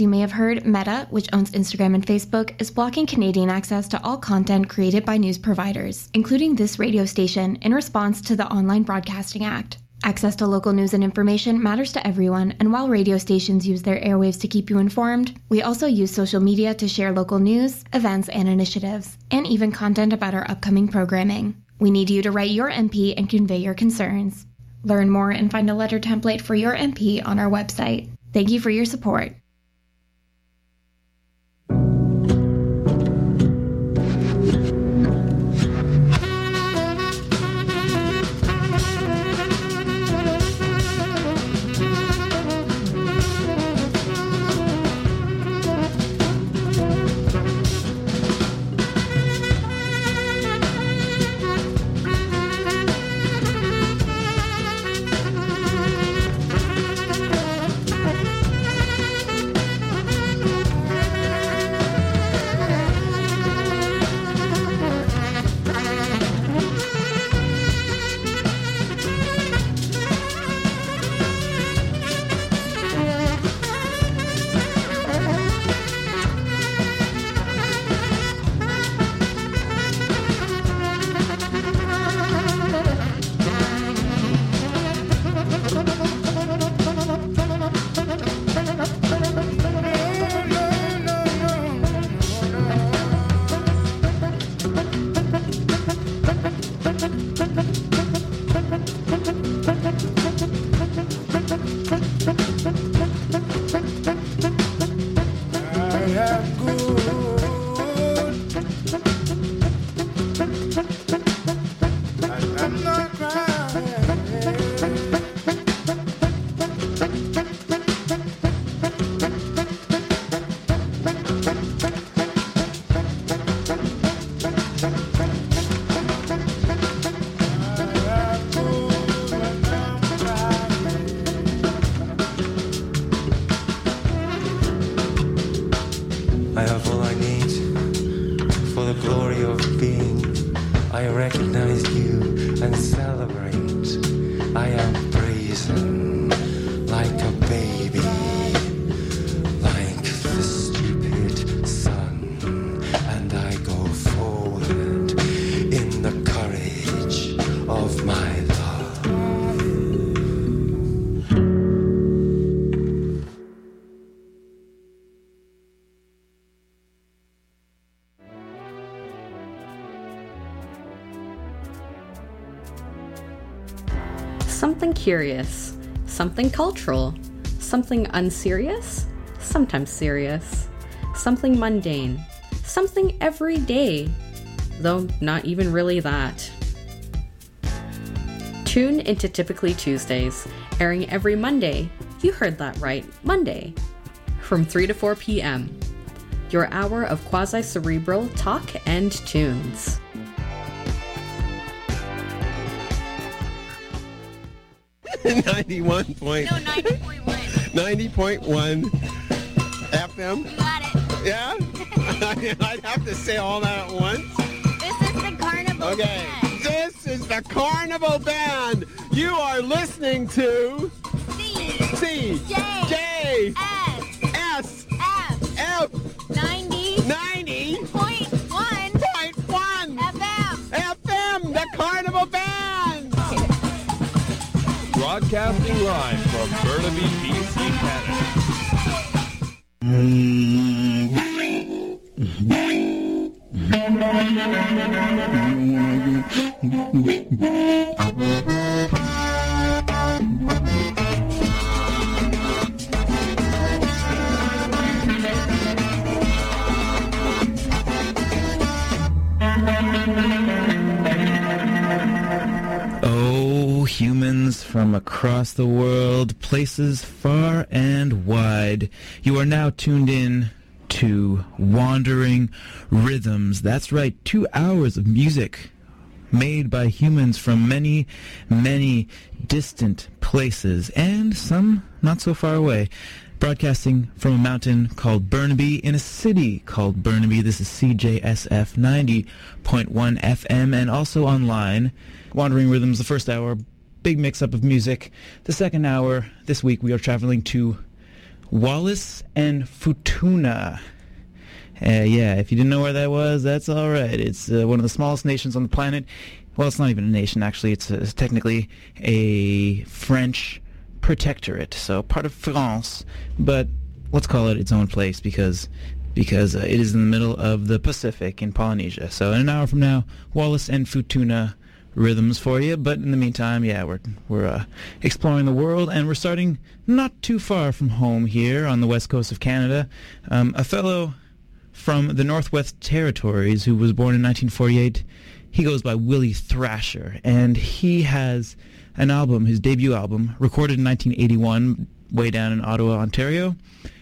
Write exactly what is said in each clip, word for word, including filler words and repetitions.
You may have heard Meta, which owns Instagram and Facebook, is blocking Canadian access to all content created by news providers, including this radio station, in response to the Online Broadcasting Act. Access to local news and information matters to everyone, and while radio stations use their airwaves to keep you informed, we also use social media to share local news, events, and initiatives, and even content about our upcoming programming. We need you to write your M P and convey your concerns. Learn more and find a letter template for your M P on our website. Thank you for your support. Something curious, something cultural, something unserious, sometimes serious, something mundane, something everyday, though not even really that. Tune into Typically Tuesdays, airing every Monday. You heard that right, Monday, from three to four p.m. Your hour of quasi-cerebral talk and tunes. ninety-one point No, ninety point one. ninety point one F M. You got it. Yeah? I'd have to say all that at once. This is the Carnival Okay. Band. This is the Carnival Band. You are listening to C. C. J. J. S. S. F. F. ninety ninety point one point one F M. F M. The Carnival Band. Broadcasting live from Burnaby, B C, Canada. Oh, humans from across the world, places far and wide, you are now tuned in to Wandering Rhythms. That's right, two hours of music made by humans from many, many distant places, and some not so far away. Broadcasting from a mountain called Burnaby in a city called Burnaby. This is C J S F ninety point one F M, and also online. Wandering Rhythms, the first hour, big mix-up of music. The second hour, this week we are traveling to Wallis and Futuna. Uh, yeah, if you didn't know where that was, that's all right. It's uh, one of the smallest nations on the planet. Well, it's not even a nation, actually. It's, uh, it's technically a French protectorate, so part of France, but let's call it its own place because because uh, it is in the middle of the Pacific in Polynesia. So in an hour from now, Wallis and Futuna rhythms for you. But in the meantime, yeah, we're we're uh, exploring the world, and we're starting not too far from home here on the west coast of Canada. Um, a fellow from the Northwest Territories who was born in nineteen forty-eight. He goes by Willie Thrasher, and he has an album, his debut album, recorded in nineteen eighty-one, way down in Ottawa, Ontario.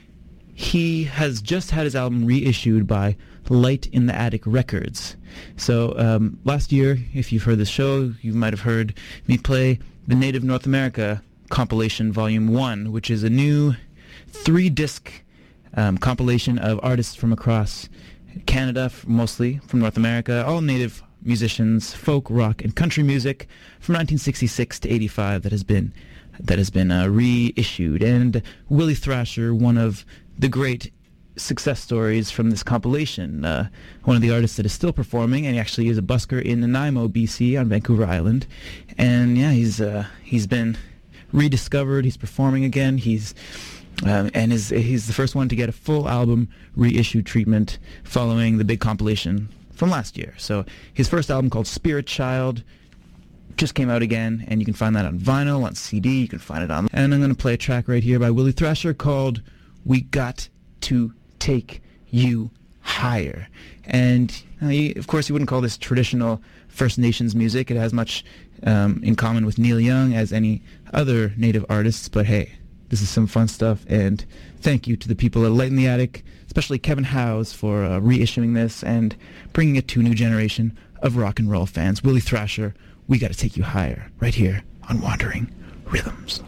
He has just had his album reissued by Light in the Attic Records. So um, last year, if you've heard this show, you might have heard me play the Native North America compilation Volume one, which is a new three-disc um, compilation of artists from across Canada, mostly from North America, all Native musicians, folk, rock, and country music from nineteen sixty-six to eighty-five that has been that has been uh, reissued. And Willie Thrasher, one of the great success stories from this compilation, uh, one of the artists that is still performing, and he actually is a busker in Nanaimo, B C, on Vancouver Island. And yeah, he's uh, he's been rediscovered. He's performing again. He's Um, and is he's the first one to get a full album reissue treatment following the big compilation from last year. So his first album, called Spirit Child, just came out again, and you can find that on vinyl, on C D. You can find it on. And I'm going to play a track right here by Willie Thrasher called "We Got to Take You Higher." And uh, he, of course, you wouldn't call this traditional First Nations music. It has much um, in common with Neil Young as any other Native artists, but hey, this is some fun stuff, and thank you to the people at Light in the Attic, especially Kevin Howes, for uh, reissuing this and bringing it to a new generation of rock and roll fans. Willie Thrasher, We Gotta Take You Higher, right here on Wandering Rhythms.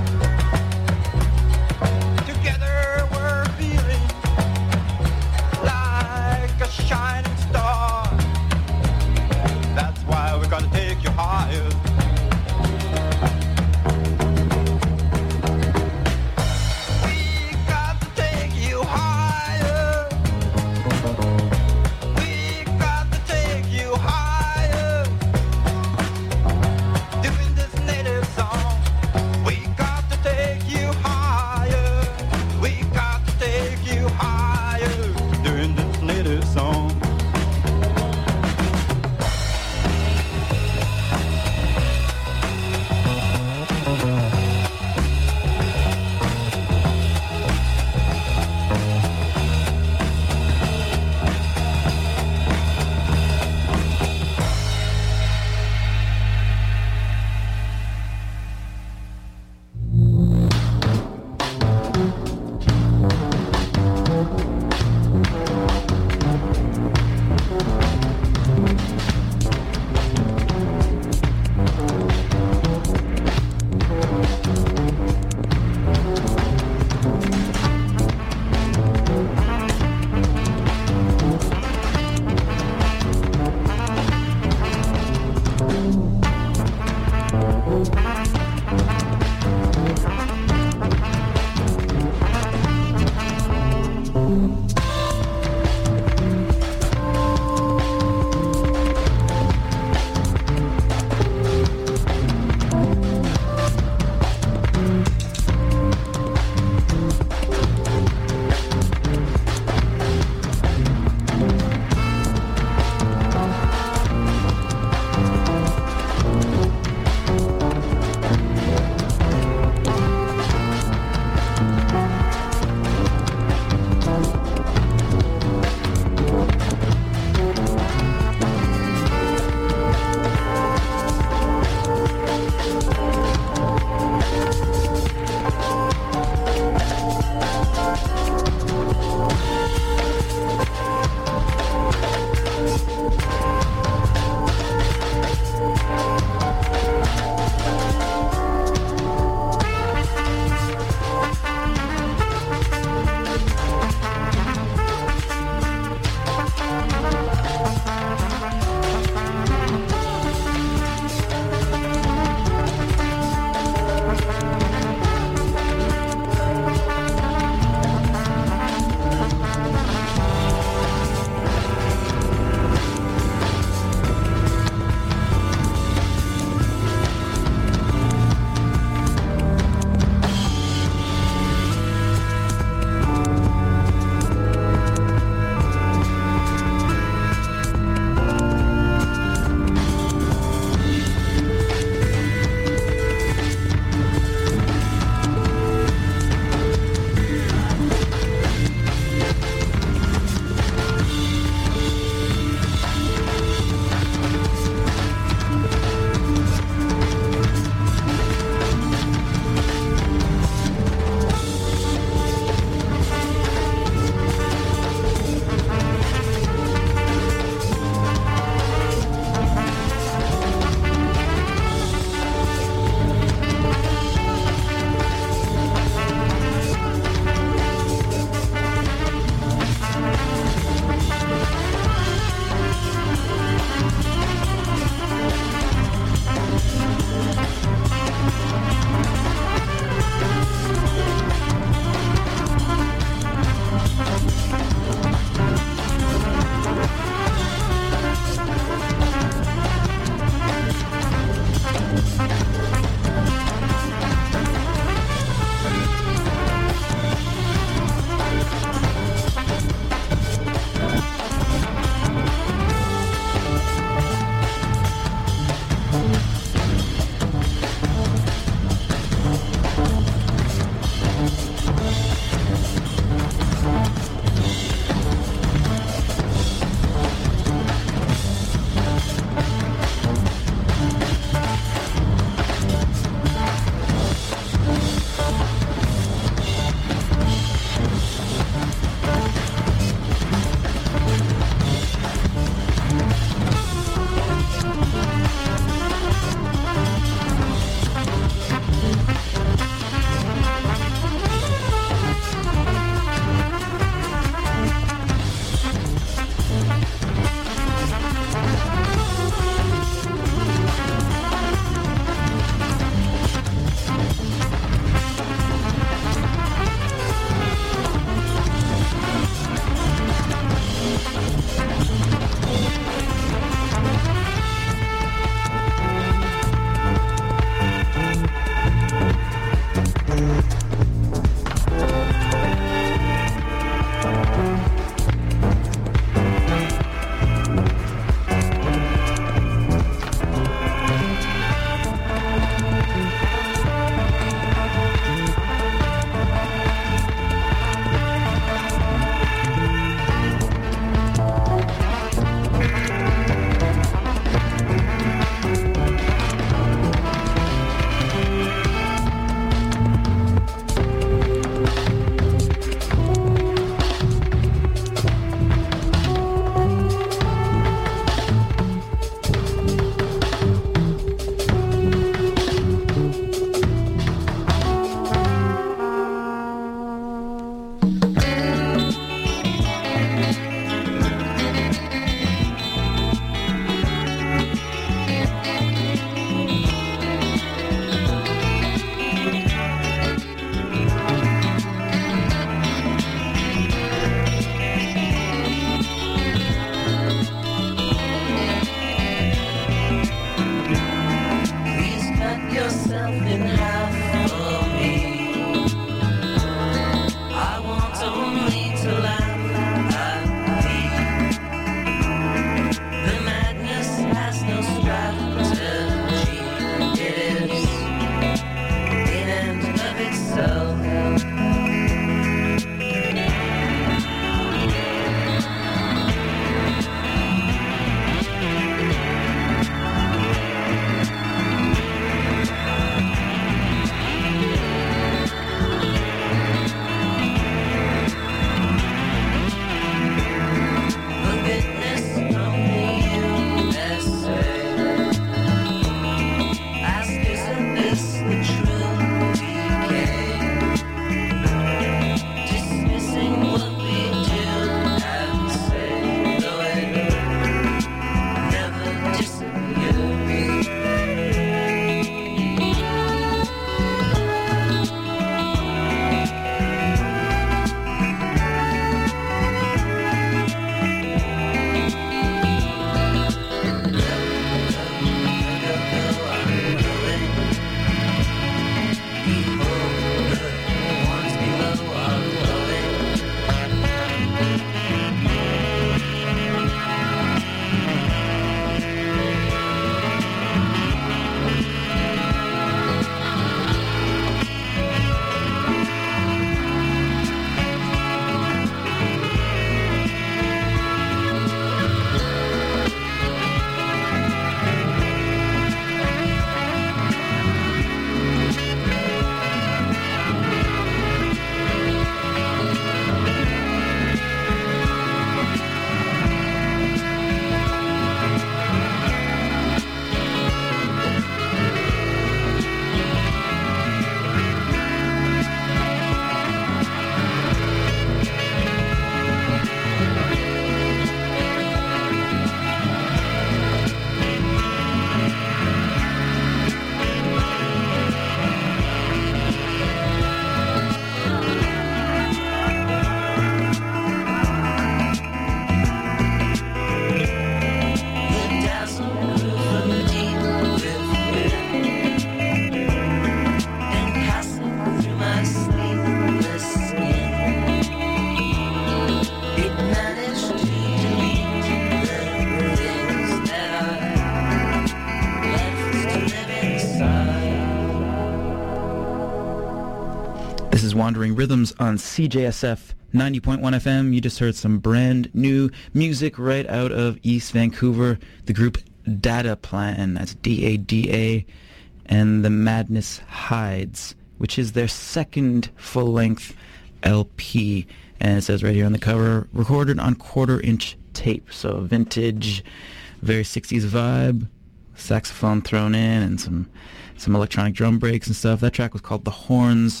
Wandering Rhythms on C J S F ninety point one F M. You just heard some brand new music right out of East Vancouver. The group Data Plan, that's D A D A, and The Madness Hides, which is their second full-length L P. And it says right here on the cover, recorded on quarter-inch tape. So vintage, very sixties vibe, saxophone thrown in, and some some electronic drum breaks and stuff. That track was called The Horns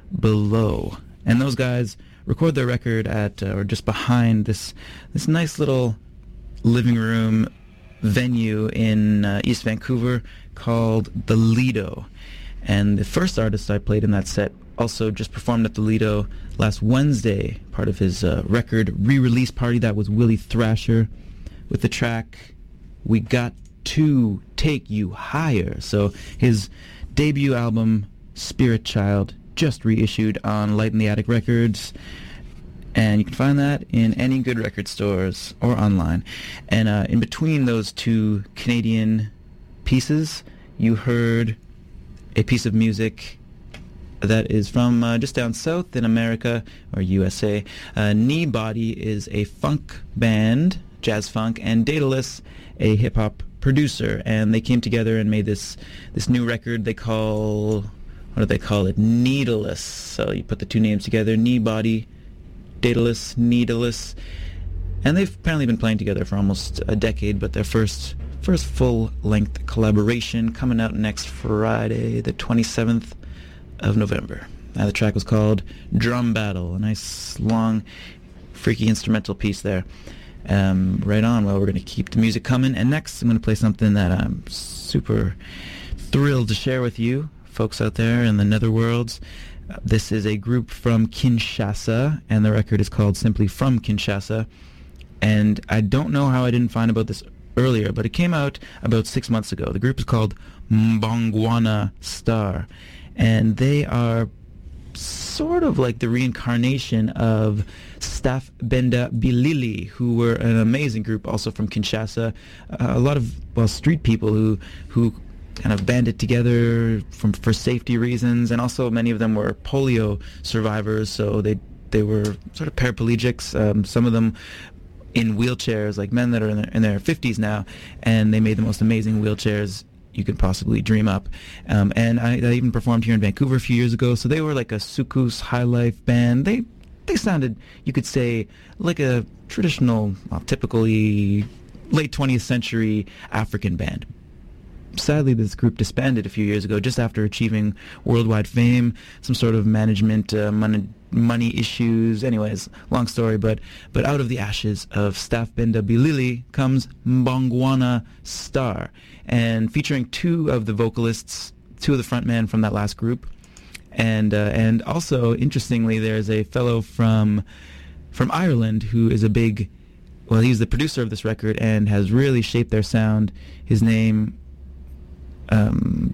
Below. And those guys record their record at, uh, or just behind this this nice little living room venue in uh, East Vancouver called The Lido. And the first artist I played in that set also just performed at The Lido last Wednesday, part of his uh, record re-release party. That was Willie Thrasher with the track We Got to Take You Higher. So his debut album, Spirit Child, just reissued on Light in the Attic Records, and you can find that in any good record stores or online. And uh, in between those two Canadian pieces, you heard a piece of music that is from uh, just down south in America, or U S A. Uh, Knee Body is a funk band, jazz funk, and Daedalus, a hip-hop producer, and they came together and made this this new record they call, what do they call it, Needleless. So you put the two names together, Knee Body, Daedalus, Needleless, and they've apparently been playing together for almost a decade, but their first first full-length collaboration coming out next Friday, the twenty-seventh of November. Now the track was called Drum Battle, a nice, long, freaky instrumental piece there. Um, right on. Well, we're going to keep the music coming, and next I'm going to play something that I'm super thrilled to share with you, folks out there in the netherworlds. Uh, this is a group from Kinshasa, and the record is called simply From Kinshasa. And I don't know how I didn't find about this earlier, but it came out about six months ago. The group is called Mbongwana Star, and they are sort of like the reincarnation of Staff Benda Bilili, who were an amazing group also from Kinshasa. Uh, a lot of, well, street people who who kind of banded together from for safety reasons, and also many of them were polio survivors, so they they were sort of paraplegics, um, some of them in wheelchairs, like men that are in their, in their fifties now, and they made the most amazing wheelchairs you could possibly dream up. Um, and I, I even performed here in Vancouver a few years ago, so they were like a soukous high life band. They they sounded, you could say, like a traditional, well, typically late twentieth century African band. Sadly, this group disbanded a few years ago, just after achieving worldwide fame, some sort of management uh, money, money issues. Anyways, long story, but but out of the ashes of Staff Benda Bilili comes Mbongwana Star, and featuring two of the vocalists, two of the frontmen from that last group, and uh, and also interestingly, there's a fellow from from Ireland who is a big, well, he's the producer of this record and has really shaped their sound. His name. Um,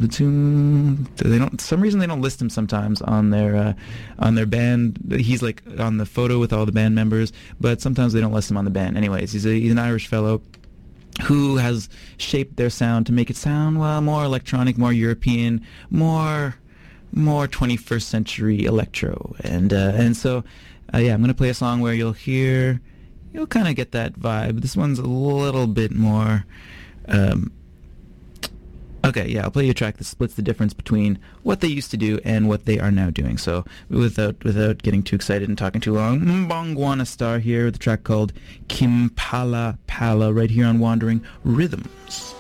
they don't. Some reason they don't list him sometimes on their uh, on their band. He's like on the photo with all the band members, but sometimes they don't list him on the band. Anyways, he's, a, he's an Irish fellow who has shaped their sound to make it sound, well, more electronic, more European, more more twenty-first century electro. And uh, and so uh, yeah, I'm gonna play a song where you'll hear, you'll kind of get that vibe. This one's a little bit more. Um, Okay, yeah, I'll play you a track that splits the difference between what they used to do and what they are now doing. So without without getting too excited and talking too long, Mbongwana Star here with a track called Kimpala Pala right here on Wandering Rhythms.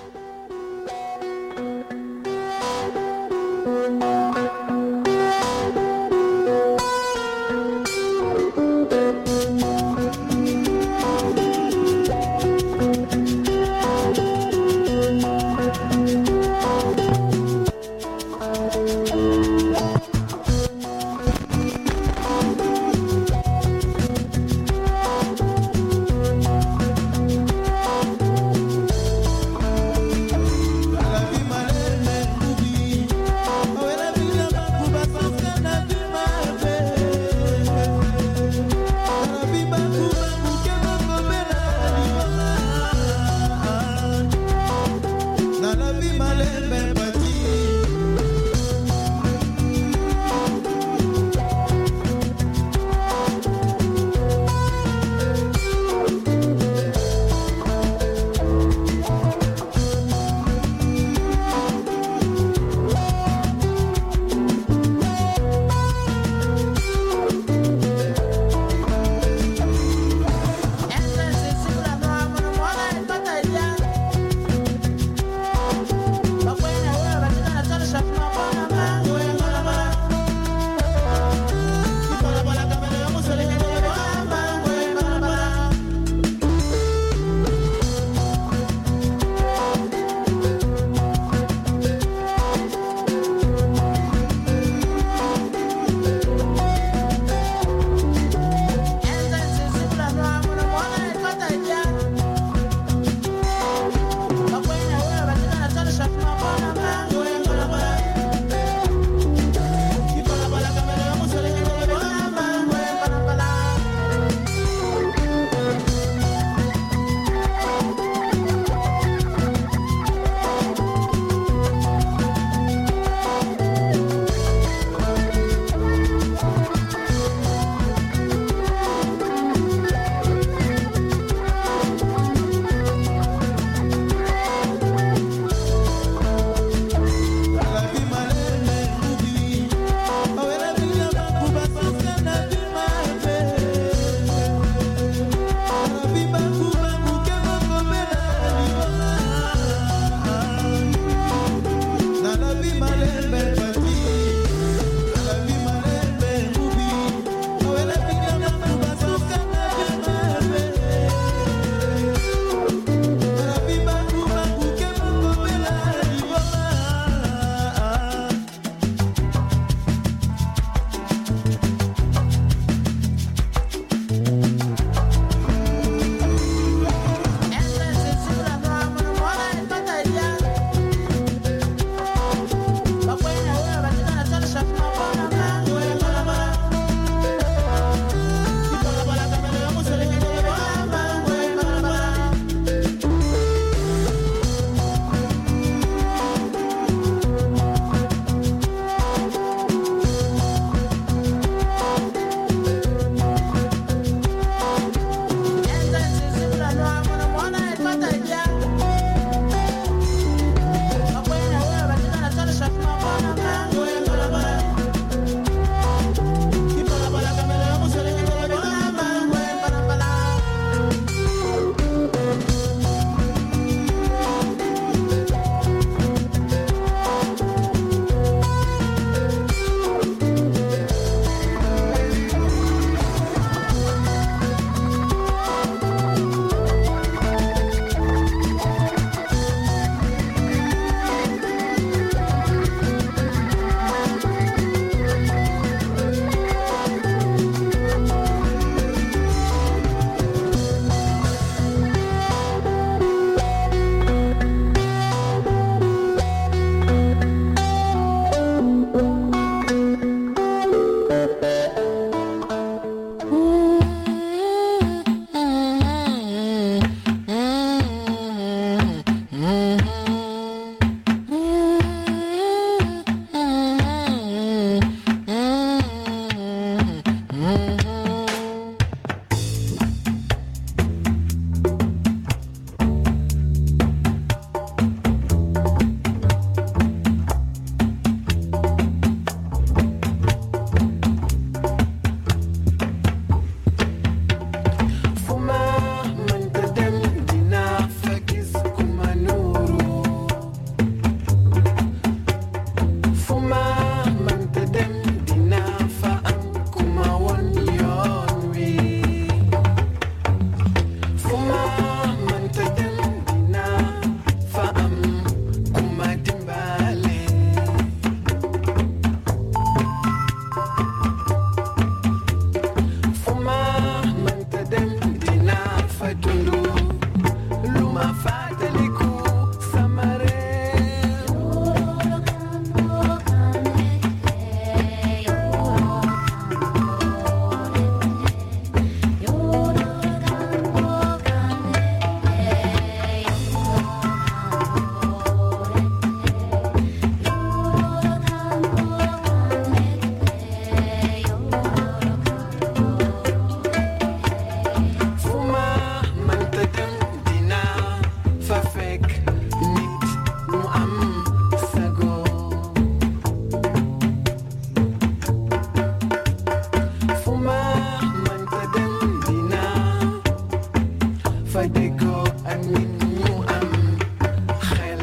dafa déggoo ak nit ñu am xel.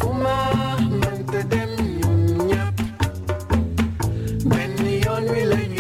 Fu ma mënta dem ñun ñëpp benn yoon wi la